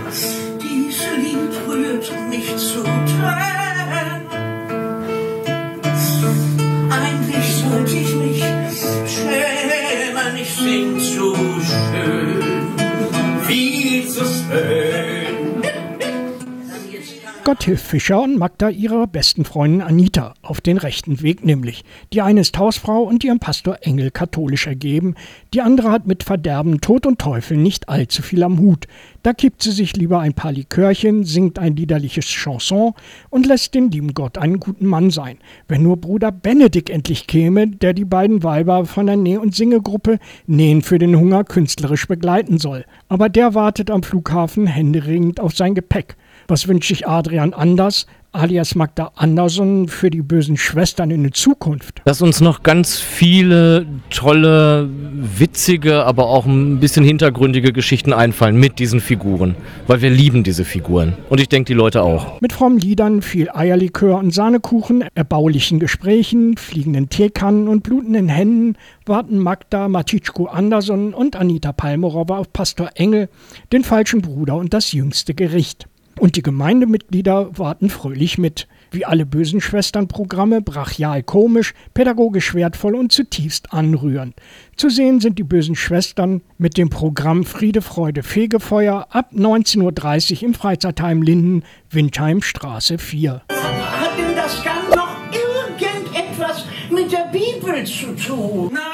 Diese Lied rührt mich zu Tränen. Eigentlich sollte ich mich schämen, ich sing zu schön, viel zu schön. Gott hilft Fischer und Magda ihrer besten Freundin Anita auf den rechten Weg nämlich. Die eine ist Hausfrau und ihrem Pastor Engel katholisch ergeben. Die andere hat mit Verderben, Tod und Teufel nicht allzu viel am Hut. Da kippt sie sich lieber ein paar Likörchen, singt ein liederliches Chanson und lässt den lieben Gott einen guten Mann sein. Wenn nur Bruder Benedikt endlich käme, der die beiden Weiber von der Näh- und Singegruppe Nähen für den Hunger künstlerisch begleiten soll. Aber der wartet am Flughafen händeringend auf sein Gepäck. Was wünsche ich Adrian Anders, alias Magda Andersson, für die bösen Schwestern in der Zukunft? Dass uns noch ganz viele tolle, witzige, aber auch ein bisschen hintergründige Geschichten einfallen mit diesen Figuren. Weil wir lieben diese Figuren. Und ich denke, die Leute auch. Mit frommen Liedern, viel Eierlikör und Sahnekuchen, erbaulichen Gesprächen, fliegenden Teekannen und blutenden Händen warten Magda Matitschko Andersson und Anita Palmorowa auf Pastor Engel, den falschen Bruder und das jüngste Gericht. Und die Gemeindemitglieder warten fröhlich mit. Wie alle bösen Schwestern-Programme, brachial komisch, pädagogisch wertvoll und zutiefst anrührend. Zu sehen sind die bösen Schwestern mit dem Programm Friede, Freude, Fegefeuer ab 19.30 Uhr im Freizeitheim Linden, Windheimstraße 4. Hat denn das dann noch irgendetwas mit der Bibel zu tun? Nein!